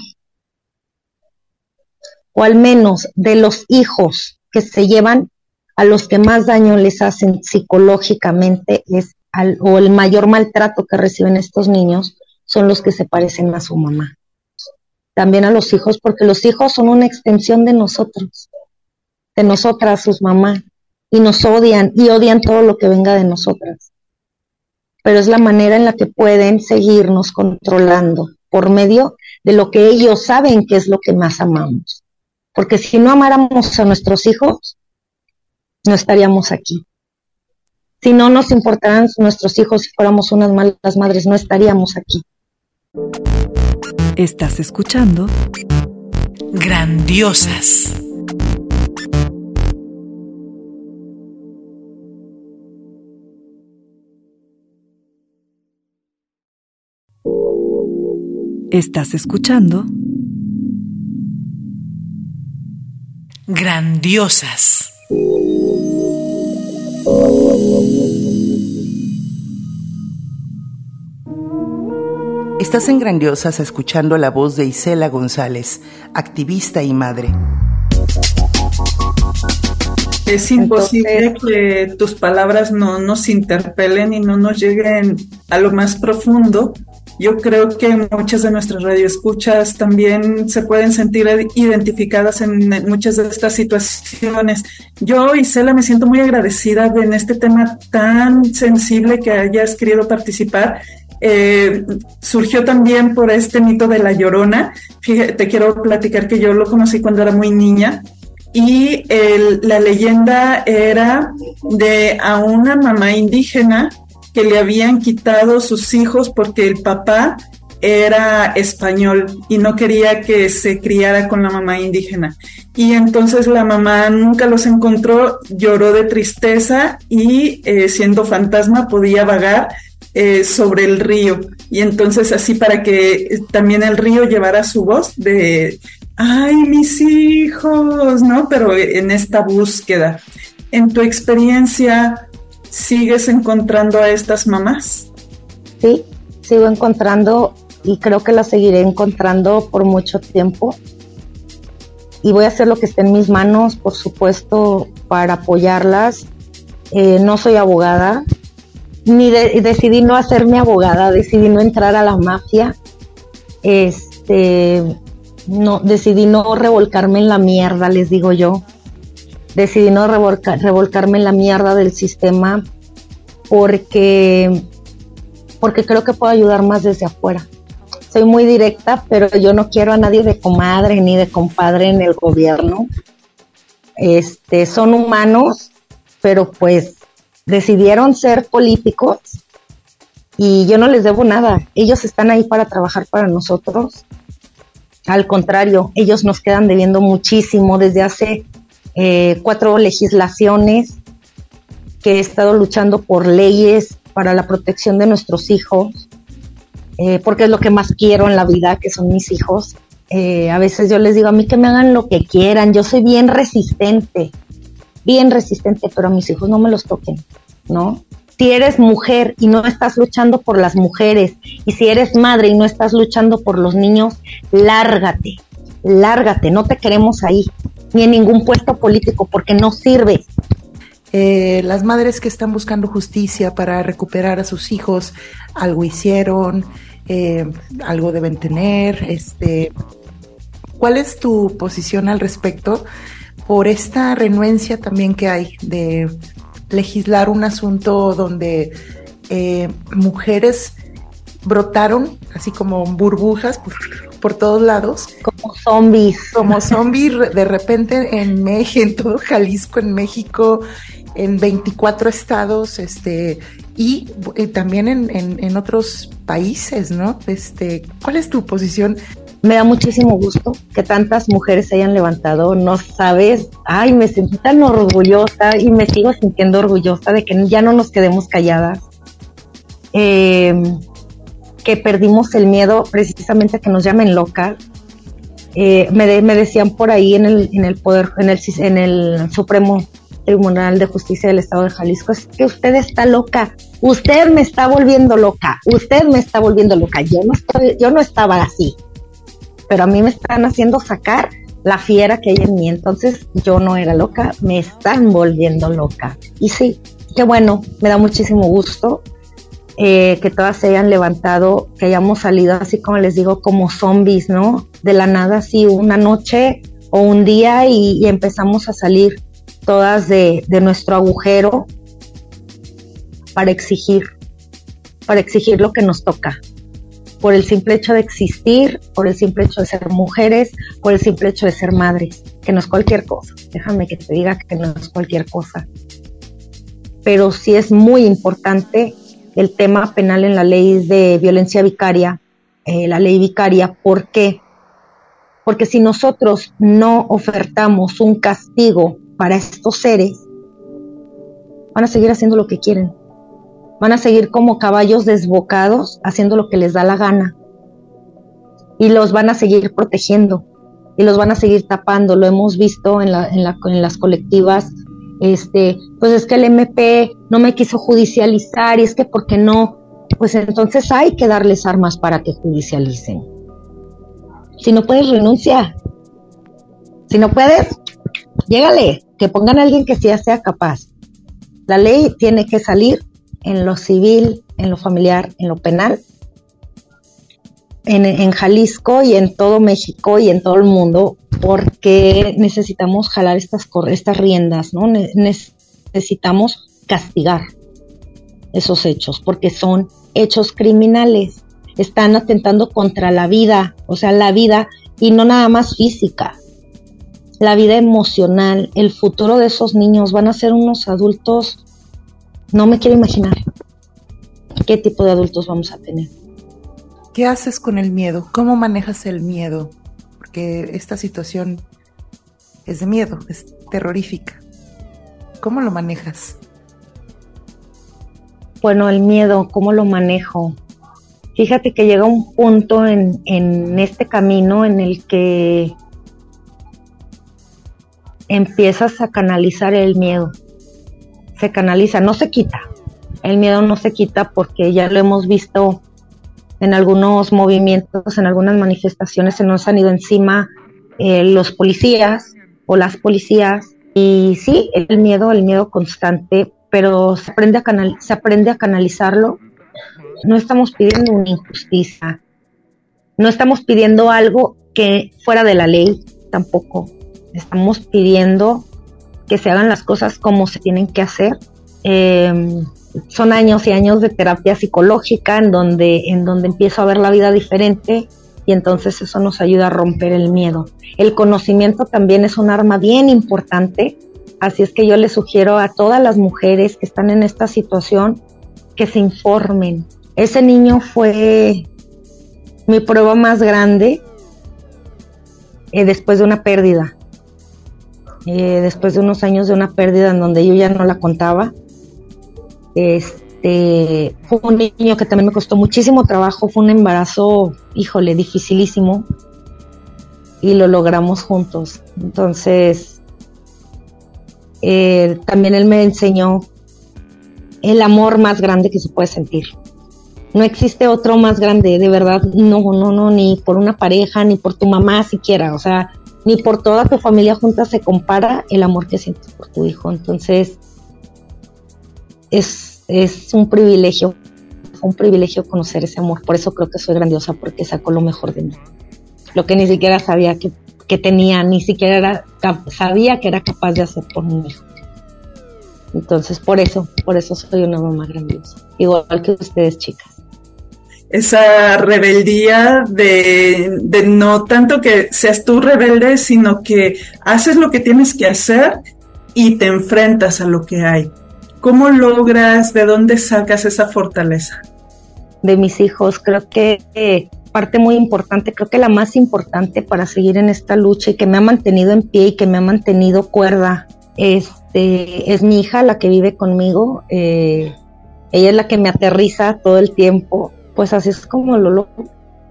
Speaker 5: o al menos de los hijos que se llevan, a los que más daño les hacen psicológicamente es al, o el mayor maltrato que reciben estos niños son los que se parecen a su mamá. También a los hijos, porque los hijos son una extensión de nosotros, de nosotras, sus mamás, y nos odian, y odian todo lo que venga de nosotras. Pero es la manera en la que pueden seguirnos controlando, por medio de lo que ellos saben que es lo que más amamos. Porque si no amáramos a nuestros hijos, no estaríamos aquí. Si no nos importaran nuestros hijos, si fuéramos unas malas madres, no estaríamos aquí.
Speaker 2: Estás escuchando
Speaker 1: Grandiosas.
Speaker 2: Estás escuchando
Speaker 1: Grandiosas.
Speaker 3: Estás en Grandiosas escuchando la voz de Isela González, activista y madre.
Speaker 4: Es imposible Entonces, que tus palabras no nos interpelen y no nos lleguen a lo más profundo. Yo creo que muchas de nuestras radioescuchas también se pueden sentir identificadas en muchas de estas situaciones. Yo, Isela, me siento muy agradecida de en este tema tan sensible que hayas querido participar. Eh, surgió también por este mito de la Llorona. Fíjate, te quiero platicar que yo lo conocí cuando era muy niña. Y el, la leyenda era de a una mamá indígena que le habían quitado sus hijos porque el papá era español y no quería que se criara con la mamá indígena. Y entonces la mamá nunca los encontró, lloró de tristeza y eh, siendo fantasma podía vagar eh, sobre el río. Y entonces así para que también el río llevara su voz de ¡ay, mis hijos!, ¿no? Pero en esta búsqueda. En tu experiencia, ¿sigues encontrando a estas mamás?
Speaker 5: Sí, sigo encontrando y creo que las seguiré encontrando por mucho tiempo. Y voy a hacer lo que esté en mis manos, por supuesto, para apoyarlas. Eh, no soy abogada, ni de, decidí no hacerme abogada, decidí no entrar a la mafia. Este... No, decidí no revolcarme en la mierda, les digo yo. Decidí no revolca, revolcarme en la mierda del sistema porque, porque creo que puedo ayudar más desde afuera. Soy muy directa, pero yo no quiero a nadie de comadre ni de compadre en el gobierno. Este, son humanos, pero pues decidieron ser políticos y yo no les debo nada. Ellos están ahí para trabajar para nosotros. Al contrario, ellos nos quedan debiendo muchísimo desde hace eh, cuatro legislaciones que he estado luchando por leyes para la protección de nuestros hijos, eh, porque es lo que más quiero en la vida, que son mis hijos. Eh, a veces yo les digo a mí que me hagan lo que quieran, yo soy bien resistente, bien resistente, pero a mis hijos no me los toquen, ¿no? Si eres mujer y no estás luchando por las mujeres, y si eres madre y no estás luchando por los niños, lárgate, lárgate, no te queremos ahí, ni en ningún puesto político, porque no sirve.
Speaker 3: Eh, las madres que están buscando justicia para recuperar a sus hijos, algo hicieron, eh, algo deben tener. Este, ¿cuál es tu posición al respecto por esta renuencia también que hay de legislar un asunto donde eh, mujeres brotaron así como burbujas por, por todos lados?
Speaker 5: Como zombies.
Speaker 3: Como zombies de repente en México, en todo Jalisco, en México, en veinticuatro estados, este, y, y también en, en, en otros países, ¿no? Este, ¿cuál es tu posición?
Speaker 5: Me da muchísimo gusto que tantas mujeres se hayan levantado, no sabes, ay, me sentí tan orgullosa y me sigo sintiendo orgullosa de que ya no nos quedemos calladas, eh, que perdimos el miedo precisamente a que nos llamen loca. Eh, me, de, me decían por ahí en el, en el poder, en el, en el Supremo Tribunal de Justicia del Estado de Jalisco, es que usted está loca, usted me está volviendo loca, usted me está volviendo loca, yo no estoy, yo no estaba así. Pero a mí me están haciendo sacar la fiera que hay en mí, entonces yo no era loca, me están volviendo loca. Y sí, qué bueno, me da muchísimo gusto eh, que todas se hayan levantado, que hayamos salido así como les digo, como zombies, ¿no? De la nada, así una noche o un día y, y empezamos a salir todas de, de nuestro agujero para exigir, para exigir lo que nos toca. Por el simple hecho de existir, por el simple hecho de ser mujeres, por el simple hecho de ser madres, que no es cualquier cosa. Déjame que te diga que no es cualquier cosa. Pero sí es muy importante el tema penal en la ley de violencia vicaria, eh, la ley vicaria. ¿Por qué? Porque si nosotros no ofertamos un castigo para estos seres, van a seguir haciendo lo que quieren. Van a seguir como caballos desbocados, haciendo lo que les da la gana. Y los van a seguir protegiendo. Y los van a seguir tapando. Lo hemos visto en, la, en, la, en las colectivas. Este, pues es que el M P no me quiso judicializar. Y es que, ¿por qué no? Pues entonces hay que darles armas para que judicialicen. Si no puedes, renuncia. Si no puedes, llégale. Que pongan a alguien que sí sea capaz. La ley tiene que salir en lo civil, en lo familiar, en lo penal, en, en Jalisco y en todo México y en todo el mundo, porque necesitamos jalar estas, estas riendas, ¿no? Necesitamos castigar esos hechos, porque son hechos criminales, están atentando contra la vida, o sea, la vida, y no nada más física, la vida emocional, el futuro de esos niños. Van a ser unos adultos. No me quiero imaginar qué tipo de adultos vamos a tener.
Speaker 3: ¿Qué haces con el miedo? ¿Cómo manejas el miedo? Porque esta situación es de miedo, es terrorífica. ¿Cómo lo manejas?
Speaker 5: Bueno, el miedo, ¿cómo lo manejo? Fíjate que llega un punto en, en este camino en el que empiezas a canalizar el miedo. Se canaliza, no se quita. El miedo no se quita porque ya lo hemos visto en algunos movimientos, en algunas manifestaciones se nos han ido encima eh, los policías o las policías. Y sí, el miedo, el miedo constante, pero se aprende a canal, se aprende a canalizarlo. No estamos pidiendo una injusticia, no estamos pidiendo algo que fuera de la ley, tampoco. Estamos pidiendo que se hagan las cosas como se tienen que hacer. Eh, son años y años de terapia psicológica en donde, en donde empiezo a ver la vida diferente y entonces eso nos ayuda a romper el miedo. El conocimiento también es un arma bien importante, así es que yo les sugiero a todas las mujeres que están en esta situación que se informen. Ese niño fue mi prueba más grande eh, después de una pérdida. Eh, después de unos años de una pérdida en donde yo ya no la contaba. Este, fue un niño que también me costó muchísimo trabajo, fue un embarazo, híjole, dificilísimo, y lo logramos juntos. Entonces, eh, también él me enseñó el amor más grande que se puede sentir. No existe otro más grande, de verdad, no, no, no, ni por una pareja, ni por tu mamá siquiera, o sea, ni por toda tu familia junta se compara el amor que sientes por tu hijo. Entonces, es, es un privilegio, un privilegio conocer ese amor. Por eso creo que soy grandiosa, porque sacó lo mejor de mí. Lo que ni siquiera sabía que, que tenía, ni siquiera era, sabía que era capaz de hacer por mi hijo. Entonces, por eso, por eso soy una mamá grandiosa. Igual que ustedes, chicas.
Speaker 4: Esa rebeldía de, de no tanto que seas tú rebelde, sino que haces lo que tienes que hacer y te enfrentas a lo que hay. ¿Cómo logras, de dónde sacas esa fortaleza?
Speaker 5: De mis hijos, creo que eh, parte muy importante, creo que la más importante para seguir en esta lucha y que me ha mantenido en pie y que me ha mantenido cuerda, este, es mi hija, la que vive conmigo. Eh, ella es la que me aterriza todo el tiempo. Pues así es como lo logro.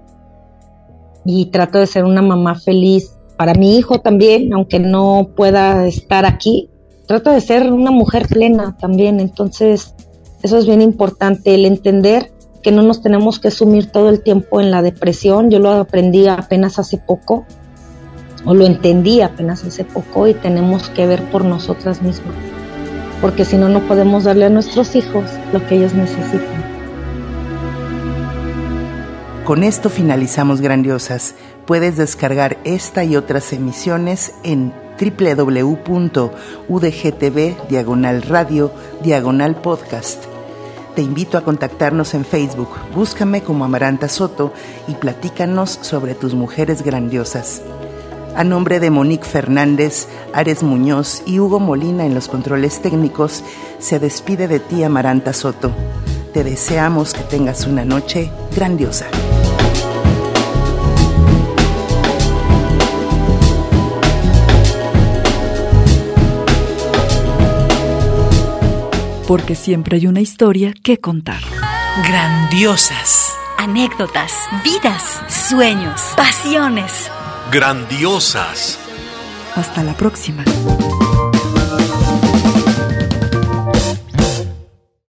Speaker 5: Y trato de ser una mamá feliz para mi hijo también, aunque no pueda estar aquí. Trato de ser una mujer plena también. Entonces, eso es bien importante, el entender que no nos tenemos que sumir todo el tiempo en la depresión. Yo lo aprendí apenas hace poco, o lo entendí apenas hace poco, y tenemos que ver por nosotras mismas, porque si no, no podemos darle a nuestros hijos lo que ellos necesitan.
Speaker 3: Con esto finalizamos Grandiosas. Puedes descargar esta y otras emisiones en doble u doble u doble u punto u d g t v diagonal radio diagonal podcast. Te invito a contactarnos en Facebook. Búscame como Amaranta Soto y platícanos sobre tus mujeres grandiosas. A nombre de Monique Fernández, Ares Muñoz y Hugo Molina en los controles técnicos, se despide de ti Amaranta Soto. Te deseamos que tengas una noche grandiosa.
Speaker 2: Porque siempre hay una historia que contar.
Speaker 1: Grandiosas.
Speaker 6: Anécdotas, vidas, sueños, pasiones.
Speaker 7: Grandiosas.
Speaker 2: Hasta la próxima.